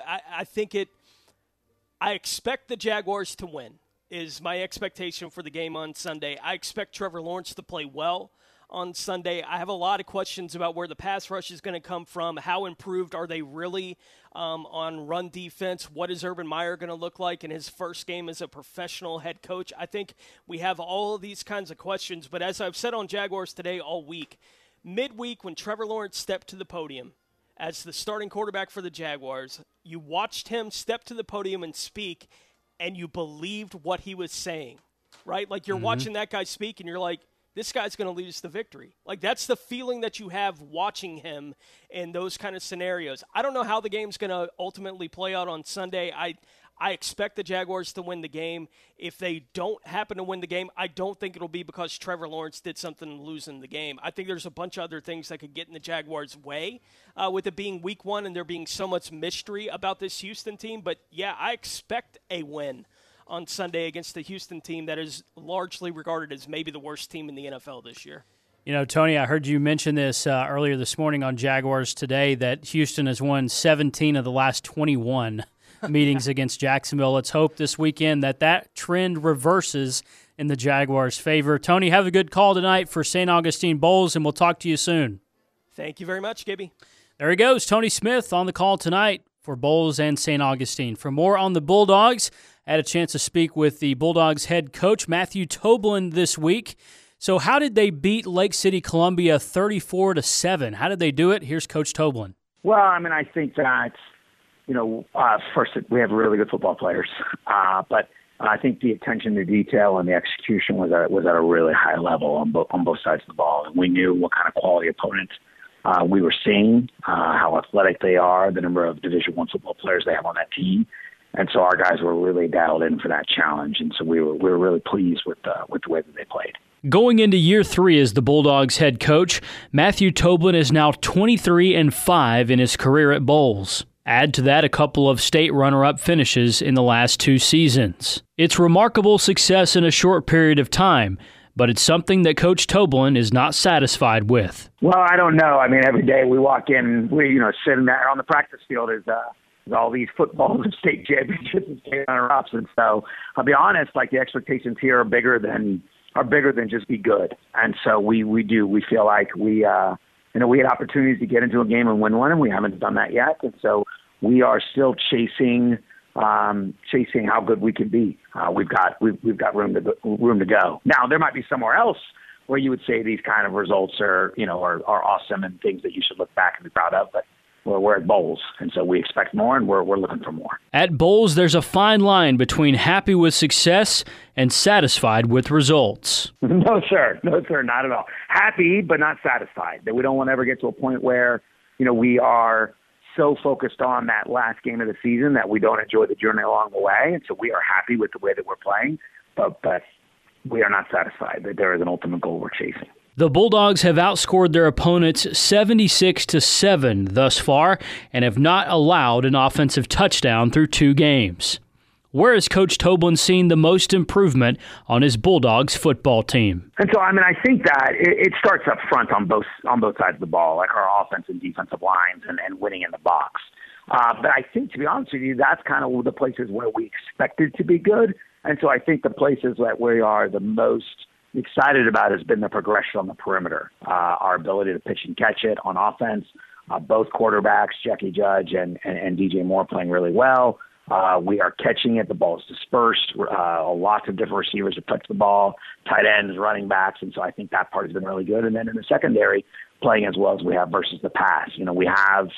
I expect the Jaguars to win is my expectation for the game on Sunday. I expect Trevor Lawrence to play well on Sunday. I have a lot of questions about where the pass rush is going to come from. How improved are they really on run defense? What is Urban Meyer going to look like in his first game as a professional head coach? I think we have all of these kinds of questions. But as I've said on Jaguars Today all week, midweek when Trevor Lawrence stepped to the podium as the starting quarterback for the Jaguars, you watched him step to the podium and speak, and you believed what he was saying, right? Like you're watching that guy speak, and you're like, this guy's going to lead us to victory. Like, that's the feeling that you have watching him in those kind of scenarios. I don't know how the game's going to ultimately play out on Sunday. I expect the Jaguars to win the game. If they don't happen to win the game, I don't think it'll be because Trevor Lawrence did something to lose in the game. I think there's a bunch of other things that could get in the Jaguars' way with it being week 1 and there being so much mystery about this Houston team. But, yeah, I expect a win on Sunday against the Houston team that is largely regarded as maybe the worst team in the NFL this year. You know, Tony, I heard you mention this earlier this morning on Jaguars Today, that Houston has won 17 of the last 21 meetings against Jacksonville. Let's hope this weekend that trend reverses in the Jaguars' favor. Tony, have a good call tonight for St. Augustine Bolles, and we'll talk to you soon. Thank you very much, Gibby. There he goes, Tony Smith on the call tonight for Bolles and St. Augustine. For more on the Bulldogs, I had a chance to speak with the Bulldogs head coach, Matthew Toblin, this week. So how did they beat Lake City Columbia 34-7? How did they do it? Here's Coach Toblin. Well, I think that, first, we have really good football players. But I think the attention to detail and the execution was at a really high level on both sides of the ball. And we knew what kind of quality opponent we were seeing, how athletic they are, the number of Division I football players they have on that team. And so our guys were really dialed in for that challenge. And so we were really pleased with the way that they played. Going into year 3 as the Bulldogs head coach, Matthew Toblin is now 23-5 in his career at Bolles. Add to that a couple of state runner-up finishes in the last 2 seasons. It's remarkable success in a short period of time, but it's something that Coach Toblin is not satisfied with. Well, I don't know. I mean, every day we walk in, sitting there on the practice field is all these footballs and state championships and state runner-ups. And so I'll be honest, the expectations here are bigger than just be good. And so we feel like we had opportunities to get into a game and win one, and we haven't done that yet. And so we are still chasing how good we can be. We've got room to go. Now there might be somewhere else where you would say these kind of results are awesome and things that you should look back and be proud of, but we're at Bolles, and so we expect more, and we're looking for more. At Bolles, there's a fine line between happy with success and satisfied with results. No, sir, not at all. Happy, but not satisfied. That we don't want to ever get to a point where, we are so focused on that last game of the season that we don't enjoy the journey along the way. And so we are happy with the way that we're playing, but we are not satisfied that there is an ultimate goal we're chasing. The Bulldogs have outscored their opponents 76-7 thus far and have not allowed an offensive touchdown through 2 games. Where has Coach Toblin seen the most improvement on his Bulldogs football team? And so, I think that it starts up front on both sides of the ball, like our offense and defensive lines and winning in the box. But I think, to be honest with you, that's kind of the places where we expected to be good. And so I think the places that we are the most excited about has been the progression on the perimeter, our ability to pitch and catch it on offense. Both quarterbacks, Jackie Judge and DJ Moore, playing really well. We are catching it. The ball is dispersed. Lots of different receivers have touched the ball, tight ends, running backs, and so I think that part has been really good. And then in the secondary, playing as well as we have versus the pass. We have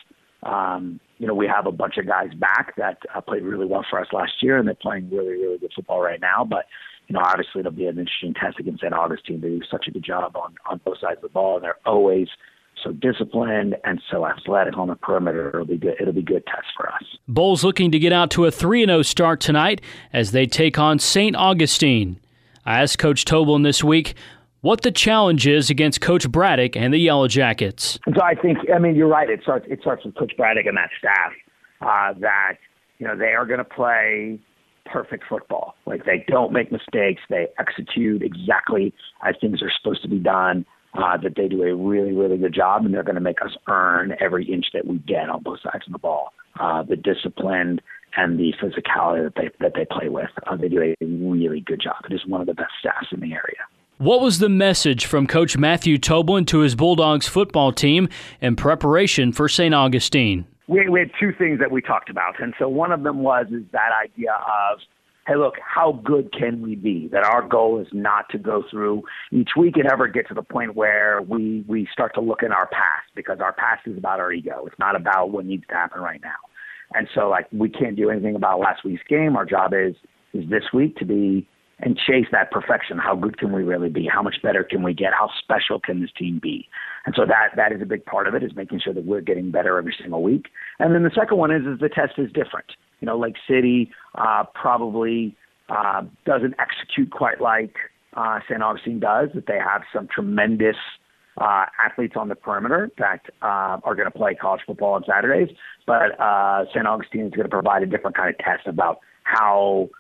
a bunch of guys back that played really well for us last year, and they're playing really, really good football right now. But obviously it'll be an interesting test against St. Augustine. They do such a good job on both sides of the ball, and they're always so disciplined and so athletic on the perimeter. It'll be good. It'll be a good test for us. Bolles looking to get out to a 3-0 start tonight as they take on St. Augustine. I asked Coach Toblin this week what the challenge is against Coach Braddock and the Yellow Jackets. So I think, you're right. It starts with Coach Braddock and that staff that they are going to play perfect football. They don't make mistakes. They execute exactly as things are supposed to be done. That they do a really, really good job, and they're going to make us earn every inch that we get on both sides of the ball. The discipline and the physicality that they play with, they do a really good job. It is one of the best staffs in the area. What was the message from Coach Matthew Toblin to his Bulldogs football team in preparation for St. Augustine? We had 2 things that we talked about, and so one of them is that idea of, hey, look, how good can we be? That our goal is not to go through each week and ever get to the point where we start to look in our past, because our past is about our ego. It's not about what needs to happen right now. And so, we can't do anything about last week's game. Our job is this week to be and chase that perfection. How good can we really be? How much better can we get? How special can this team be? And so that is a big part of it, is making sure that we're getting better every single week. And then the second one is the test is different. Lake City probably doesn't execute quite like St. Augustine does, that they have some tremendous athletes on the perimeter that are going to play college football on Saturdays. But St. Augustine is going to provide a different kind of test about how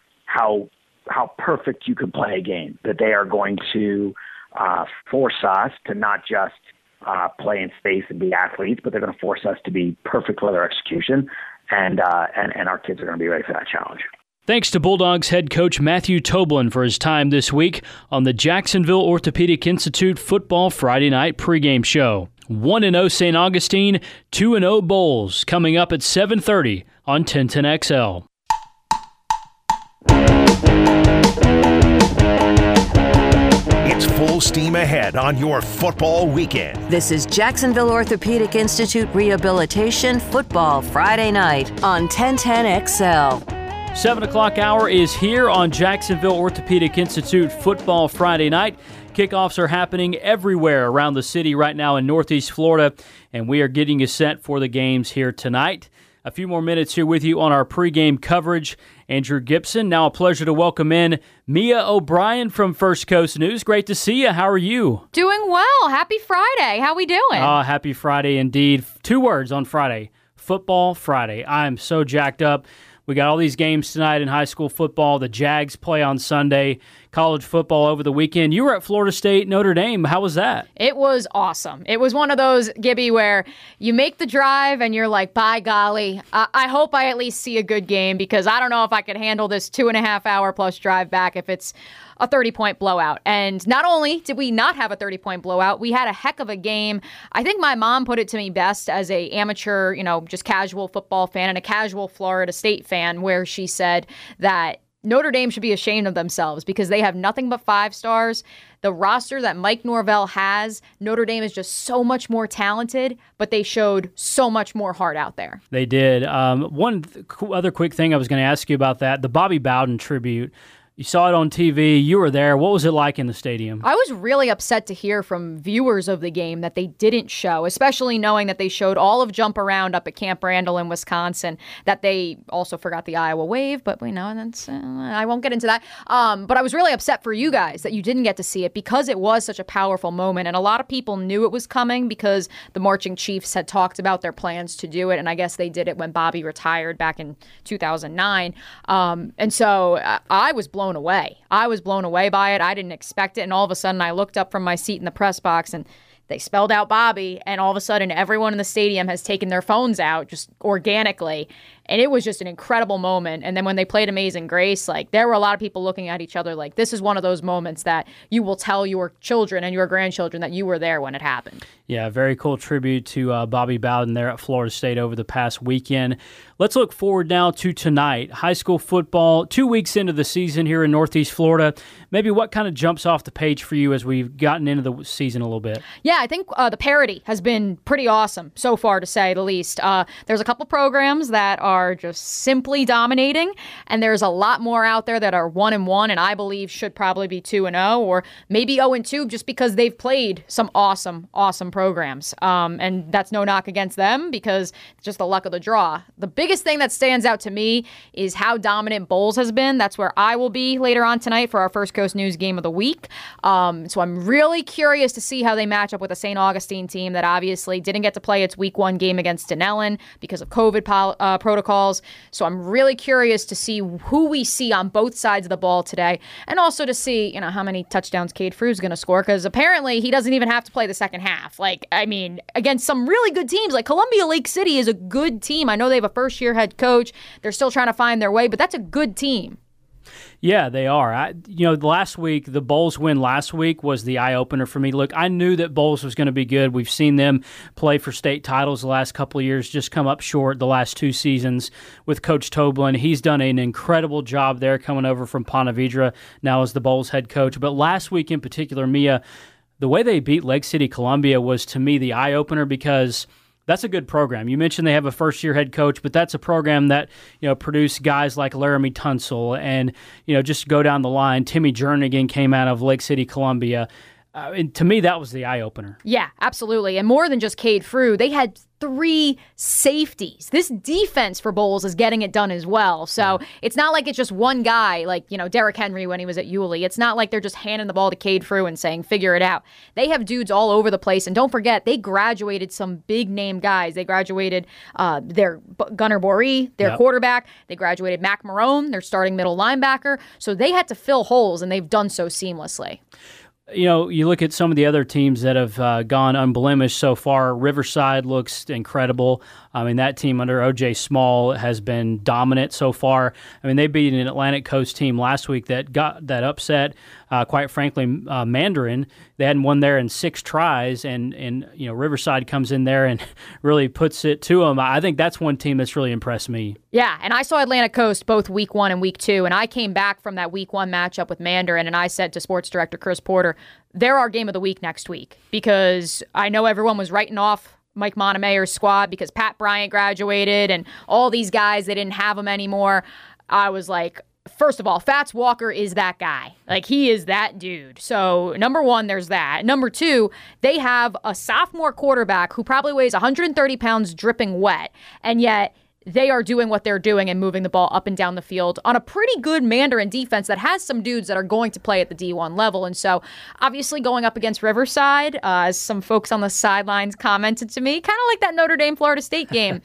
perfect you can play a game, that they are going to force us to not just play in space and be athletes, but they're going to force us to be perfect with our execution, and our kids are going to be ready for that challenge. Thanks to Bulldogs head coach Matthew Toblin for his time this week on the Jacksonville Orthopedic Institute Football Friday Night pregame show. 1-0 St. Augustine, 2-0 Bolles, coming up at 7:30 on 1010XL. It's full steam ahead on your football weekend. This is Jacksonville Orthopedic Institute Rehabilitation Football Friday Night on 1010XL. 7 o'clock hour is here on Jacksonville Orthopedic Institute Football Friday night. Kickoffs are happening everywhere around the city right now in Northeast Florida, and we are getting you set for the games here tonight. A few more minutes here with you on our pregame coverage. Andrew Gibson, now a pleasure to welcome in Mia O'Brien from First Coast News. Great to see you. How are you? Doing well. Happy Friday. How we doing? Happy Friday indeed. 2 words on Friday. Football Friday. I'm so jacked up. We got all these games tonight in high school football. The Jags play on Sunday. College football over the weekend. You were at Florida State, Notre Dame. How was that? It was awesome. It was one of those, Gibby, where you make the drive and you're like, by golly, I hope I at least see a good game because I don't know if I could handle this 2.5 hour plus drive back if it's a 30-point blowout. And not only did we not have a 30-point blowout, we had a heck of a game. I think my mom put it to me best as a amateur, just casual football fan and a casual Florida State fan, where she said that Notre Dame should be ashamed of themselves because they have nothing but 5 stars. The roster that Mike Norvell has, Notre Dame is just so much more talented, but they showed so much more heart out there. They did. One other quick thing I was going to ask you about that, the Bobby Bowden tribute. You saw it on TV. You were there. What was it like in the stadium? I was really upset to hear from viewers of the game that they didn't show, especially knowing that they showed all of Jump Around up at Camp Randall in Wisconsin, that they also forgot the Iowa Wave, but that's I won't get into that. But I was really upset for you guys that you didn't get to see it because it was such a powerful moment, and a lot of people knew it was coming because the Marching Chiefs had talked about their plans to do it, and I guess they did it when Bobby retired back in 2009. And so I was blown away. I was blown away by it. I didn't expect it. And all of a sudden I looked up from my seat in the press box and they spelled out Bobby. And all of a sudden everyone in the stadium has taken their phones out just organically. And it was just an incredible moment. And then when they played Amazing Grace, there were a lot of people looking at each other like this is one of those moments that you will tell your children and your grandchildren that you were there when it happened. Yeah, very cool tribute to Bobby Bowden there at Florida State over the past weekend. Let's look forward now to tonight. High school football, 2 weeks into the season here in Northeast Florida. Maybe what kind of jumps off the page for you as we've gotten into the season a little bit? Yeah, I think the parity has been pretty awesome so far, to say the least. There's a couple programs that are just simply dominating, and there's a lot more out there that are 1-1, and I believe should probably be 2-0, or maybe 0-2, just because they've played some awesome programs. And that's no knock against them because it's just the luck of the draw. The biggest thing that stands out to me is how dominant Bowles has been. That's where I will be later on tonight for our First Coast News game of the week. So I'm really curious to see how they match up with a St. Augustine team that obviously didn't get to play its week 1 game against Denellen because of COVID protocols. So I'm really curious to see who we see on both sides of the ball today, and also to see, how many touchdowns Cade Frew is going to score, because apparently he doesn't even have to play the second half. Against some really good teams, like Columbia Lake City is a good team. I know they have a first-year head coach. They're still trying to find their way, but that's a good team. Yeah, they are. Last week, the Bowles win last week was the eye-opener for me. Look, I knew that Bowles was going to be good. We've seen them play for state titles the last couple of years, just come up short the last 2 seasons with Coach Toblin. He's done an incredible job there coming over from Ponte Vedra now as the Bowles head coach. But last week in particular, Mia, the way they beat Lake City Columbia was, to me, the eye-opener because that's a good program. You mentioned they have a first-year head coach, but that's a program that, produced guys like Laramie Tunsil and, just go down the line. Timmy Jernigan came out of Lake City Columbia. And to me, that was the eye-opener. Yeah, absolutely. And more than just Cade Frew, they had 3 safeties. This defense for Bowles is getting it done as well. So it's not like it's just one guy like, Derrick Henry when he was at Yulee. It's not like they're just handing the ball to Cade Frew and saying, figure it out. They have dudes all over the place. And don't forget, they graduated some big-name guys. They graduated their Gunnar Boree, their quarterback. They graduated Mac Marone, their starting middle linebacker. So they had to fill holes, and they've done so seamlessly. You look at some of the other teams that have gone unblemished so far. Riverside looks incredible. That team under O.J. Small has been dominant so far. They beat an Atlantic Coast team last week that got that upset. Quite frankly, Mandarin, they hadn't won there in 6 tries, and Riverside comes in there and really puts it to them. I think that's one team that's really impressed me. Yeah, and I saw Atlantic Coast both week 1 and week 2, and I came back from that week 1 matchup with Mandarin, and I said to sports director Chris Porter, they're our game of the week next week, because I know everyone was writing off Mike Montemayor's squad because Pat Bryant graduated and all these guys, they didn't have them anymore. I was like, first of all, Fats Walker is that guy. Like, he is that dude. So, number one, there's that. Number two, they have a sophomore quarterback who probably weighs 130 pounds dripping wet, and yet they are doing what they're doing and moving the ball up and down the field on a pretty good Mandarin defense that has some dudes that are going to play at the D1 level. And so, obviously, going up against Riverside, as some folks on the sidelines commented to me, kind of like that Notre Dame-Florida State game.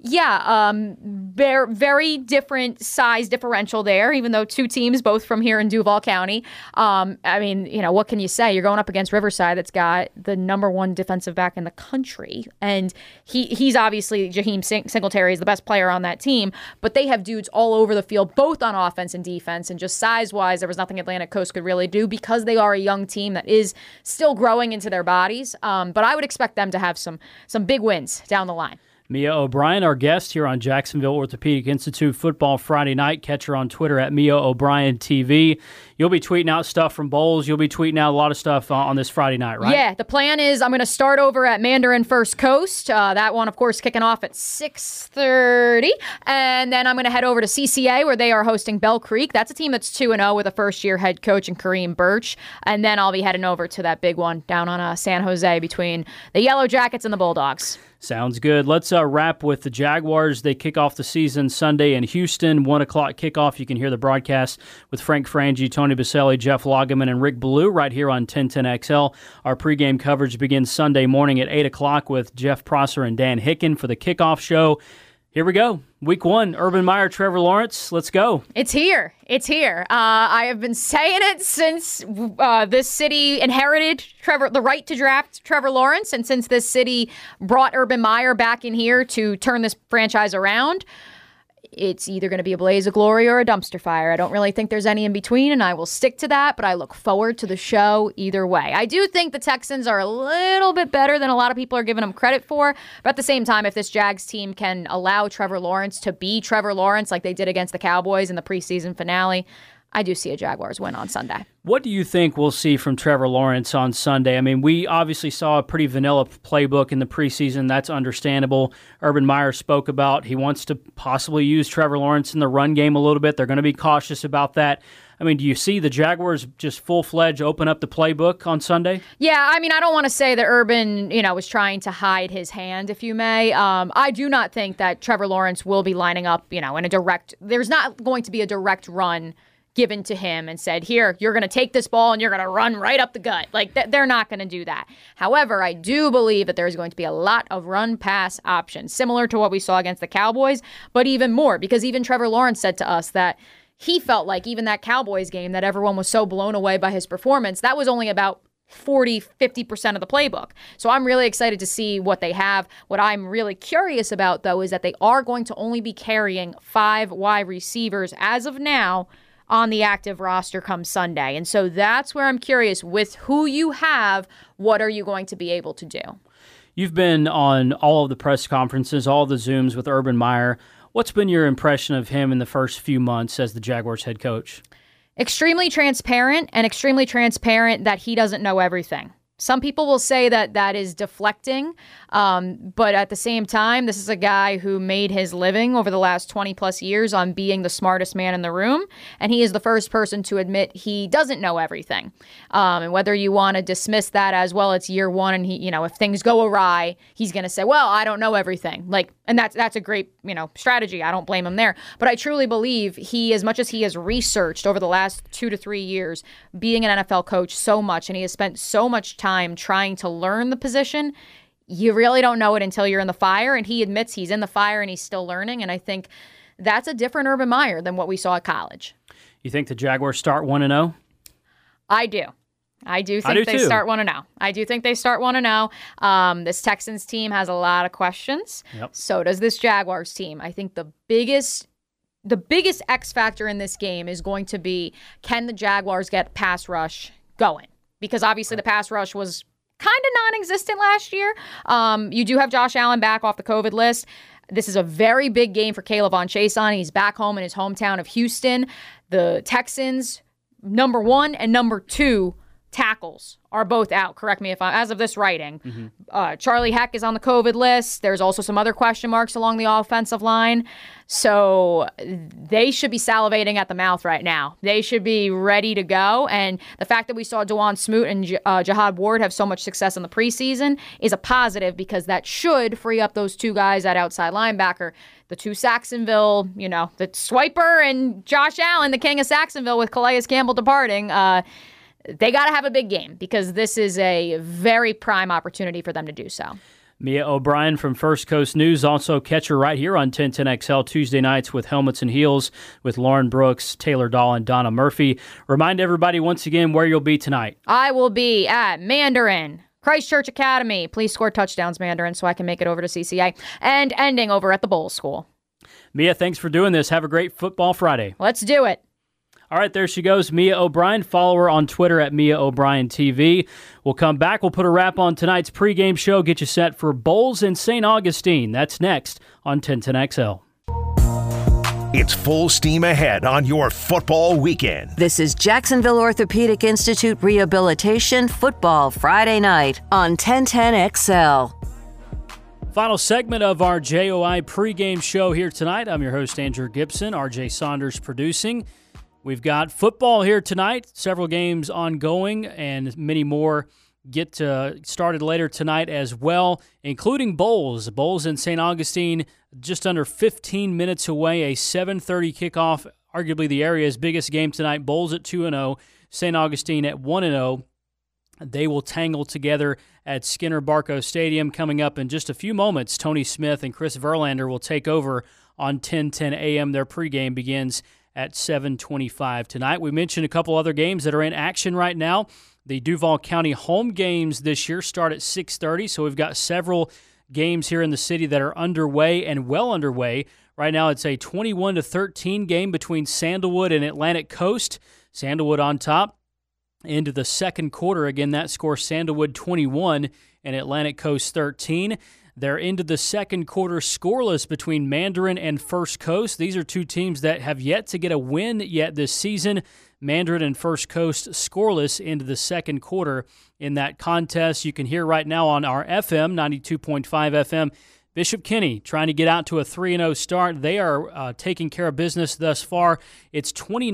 Very different size differential there, even though two teams, both from here in Duval County. I mean, what can you say? You're going up against Riverside that's got the number one defensive back in the country. And he's obviously, Jaheim Singletary is the best player on that team, but they have dudes all over the field, both on offense and defense, and just size-wise, there was nothing Atlantic Coast could really do because they are a young team that is still growing into their bodies. But I would expect them to have some big wins down the line. Mia O'Brien, our guest here on Jacksonville Orthopedic Institute Football Friday Night. Catch her on Twitter at Mia O'Brien TV. You'll be tweeting out stuff from bowls. You'll be tweeting out a lot of stuff on this Friday night, right? Yeah, the plan is I'm going to start over at Mandarin First Coast. That one, of course, kicking off at 6:30. And then I'm going to head over to CCA where they are hosting Bell Creek. That's a team that's 2-0 with a first-year head coach in Kareem Birch. And then I'll be heading over to that big one down on San Jose between the Yellow Jackets and the Bulldogs. Sounds good. Let's wrap with the Jaguars. They kick off the season Sunday in Houston, 1 o'clock kickoff. You can hear the broadcast with Frank Frangie, Tony Baselli, Jeff Lageman, and Rick Ballou right here on 1010XL. Our pregame coverage begins Sunday morning at 8 o'clock with Jeff Prosser and Dan Hicken for the kickoff show. Here we go. Week 1, Urban Meyer, Trevor Lawrence. Let's go. It's here. I have been saying it since this city inherited the right to draft Trevor Lawrence, and since this city brought Urban Meyer back in here to turn this franchise around. It's either going to be a blaze of glory or a dumpster fire. I don't really think there's any in between, and I will stick to that, but I look forward to the show either way. I do think the Texans are a little bit better than a lot of people are giving them credit for, but at the same time, if this Jags team can allow Trevor Lawrence to be Trevor Lawrence like they did against the Cowboys in the preseason finale, I do see a Jaguars win on Sunday. What do you think we'll see from Trevor Lawrence on Sunday? I mean, we obviously saw a pretty vanilla playbook in the preseason. That's understandable. Urban Meyer spoke about he wants to possibly use Trevor Lawrence in the run game a little bit. They're going to be cautious about that. I mean, do you see the Jaguars just full-fledged open up the playbook on Sunday? Yeah, I mean, I don't want to say that Urban, was trying to hide his hand, if you may. I do not think that Trevor Lawrence will be lining up, in a direct – there's not going to be a direct run given to him and said, here, you're going to take this ball and you're going to run right up the gut. Like, they're not going to do that. However, I do believe that there's going to be a lot of run-pass options, similar to what we saw against the Cowboys, but even more, because even Trevor Lawrence said to us that he felt like even that Cowboys game that everyone was so blown away by his performance, that was only about 40-50% of the playbook. So I'm really excited to see what they have. What I'm really curious about, though, is that they are going to only be carrying 5 wide receivers as of now on the active roster come Sunday. And so that's where I'm curious, with who you have, what are you going to be able to do? You've been on all of the press conferences, all the Zooms with Urban Meyer. What's been your impression of him in the first few months as the Jaguars head coach? Extremely transparent, and extremely transparent that he doesn't know everything. Some people will say that that is deflecting, but at the same time, this is a guy who made his living over the last 20 plus years on being the smartest man in the room, and he is the first person to admit he doesn't know everything. And whether you want to dismiss that as, well, it's year one, and he, if things go awry, he's going to say, well, I don't know everything. And that's a great, strategy. I don't blame him there. But I truly believe he, as much as he has researched over the last 2 to 3 years, being an NFL coach so much, and he has spent so much time trying to learn the position, you really don't know it until you're in the fire. And he admits he's in the fire and he's still learning. And I think that's a different Urban Meyer than what we saw at college. You think the Jaguars start 1-0? I do. I do think they start 1-0. I do think they start 1-0. This Texans team has a lot of questions. Yep. So does this Jaguars team. I think the biggest X factor in this game is going to be, can the Jaguars get pass rush going? Because obviously the pass rush was kind of non-existent last year. You do have Josh Allen back off the COVID list. This is a very big game for Caleb Von Chason. He's back home in his hometown of Houston. The Texans, number 1 and number 2 tackles are both out. Correct me if as of this writing. Charlie Heck is on the COVID list. There's also some other question marks along the offensive line. So they should be salivating at the mouth right now. They should be ready to go. And the fact that we saw Dewan Smoot and Jihad Ward have so much success in the preseason is a positive, because that should free up those two guys at outside linebacker. The two Saxonville, the Swiper and Josh Allen, the king of Saxonville with Calais Campbell departing. They got to have a big game, because this is a very prime opportunity for them to do so. Mia O'Brien from First Coast News. Also catch her right here on 1010XL Tuesday nights with Helmets and Heels with Lauren Brooks, Taylor Dahl, and Donna Murphy. Remind everybody once again where you'll be tonight. I will be at Mandarin, Christchurch Academy. Please score touchdowns, Mandarin, so I can make it over to CCA. And ending over at the Bowles School. Mia, thanks for doing this. Have a great Football Friday. Let's do it. All right, there she goes, Mia O'Brien. Follow her on Twitter at Mia O'Brien TV. We'll come back. We'll put a wrap on tonight's pregame show, get you set for Bowles and St. Augustine. That's next on 1010XL. It's full steam ahead on your football weekend. This is Jacksonville Orthopedic Institute Rehabilitation Football Friday night on 1010XL. Final segment of our JOI pregame show here tonight. I'm your host, Andrew Gibson. RJ Saunders producing. We've got football here tonight, several games ongoing, and many more get started later tonight as well, including Bowles. Bowles in St. Augustine, just under 15 minutes away, a 7:30 kickoff, arguably the area's biggest game tonight. Bowles at 2-0, St. Augustine at 1-0. They will tangle together at Skinner Barco Stadium. Coming up in just a few moments, Tony Smith and Chris Verlander will take over on 10:10 a.m. Their pregame begins at 7:25 tonight. We mentioned a couple other games that are in action right now. The Duval County home games this year start at 6:30, so we've got several games here in the city that are underway and well underway. Right now it's a 21-13 game between Sandalwood and Atlantic Coast. Sandalwood on top into the second quarter. Again, that score, Sandalwood 21 and Atlantic Coast 13. They're into the second quarter scoreless between Mandarin and First Coast. These are two teams that have yet to get a win yet this season. Mandarin and First Coast scoreless into the second quarter in that contest. You can hear right now on our FM, 92.5 FM, Bishop Kenny trying to get out to a 3-0 start. They are taking care of business thus far. It's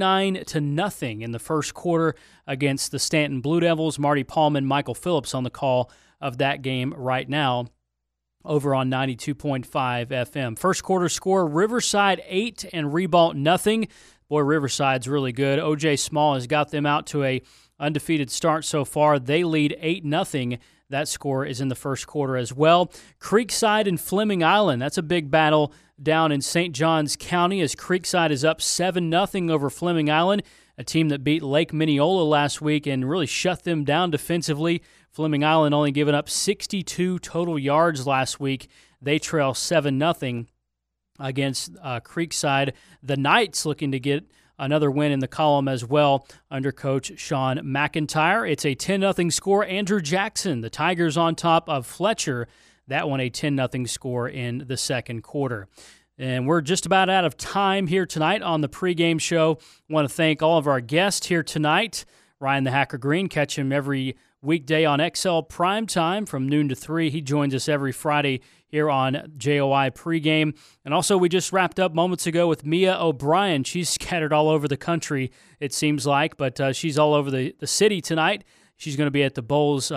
29-0 in the first quarter against the Stanton Blue Devils. Marty Paulman, Michael Phillips on the call of that game right now over on 92.5 FM. First quarter score, Riverside 8 and Ribault 0. Boy, Riverside's really good. O.J. Small has got them out to a undefeated start so far. They lead 8-0. That score is in the first quarter as well. Creekside and Fleming Island, that's a big battle down in St. Johns County as Creekside is up 7-0 over Fleming Island, a team that beat Lake Minneola last week and really shut them down defensively. Fleming Island only giving up 62 total yards last week. They trail 7-0 against Creekside. The Knights looking to get another win in the column as well under Coach Sean McIntyre. It's a 10-0 score. Andrew Jackson, the Tigers on top of Fletcher. That one a 10-0 score in the second quarter. And we're just about out of time here tonight on the pregame show. I want to thank all of our guests here tonight. Ryan the Hacker Green, catch him every weekday on XL Primetime from noon to 3. He joins us every Friday here on JOI pregame. And also, we just wrapped up moments ago with Mia O'Brien. She's scattered all over the country, it seems like, but she's all over the city tonight. She's going to be at the Bowles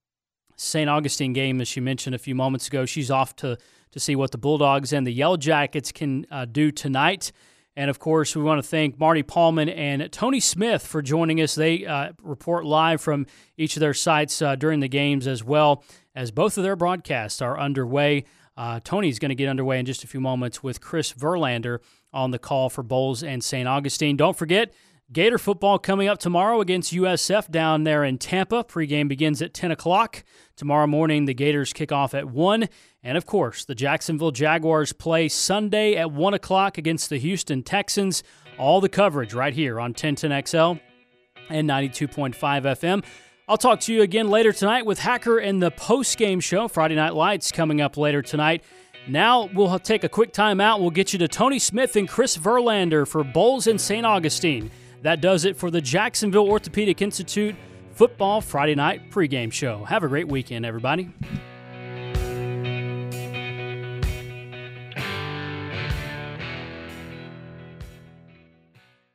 St. Augustine game, as she mentioned a few moments ago. She's off to see what the Bulldogs and the Yellow Jackets can do tonight. And, of course, we want to thank Marty Paulman and Tony Smith for joining us. They report live from each of their sites during the games, as well as both of their broadcasts are underway. Tony's going to get underway in just a few moments with Chris Verlander on the call for Bowles and St. Augustine. Don't forget, Gator football coming up tomorrow against USF down there in Tampa. Pregame begins at 10 o'clock. Tomorrow morning, the Gators kick off at 1. And, of course, the Jacksonville Jaguars play Sunday at 1 o'clock against the Houston Texans. All the coverage right here on 1010XL and 92.5 FM. I'll talk to you again later tonight with Hacker and the postgame show. Friday Night Lights coming up later tonight. Now we'll take a quick time out. We'll get you to Tony Smith and Chris Verlander for Bowles and St. Augustine. That does it for the Jacksonville Orthopedic Institute Football Friday Night pregame show. Have a great weekend, everybody.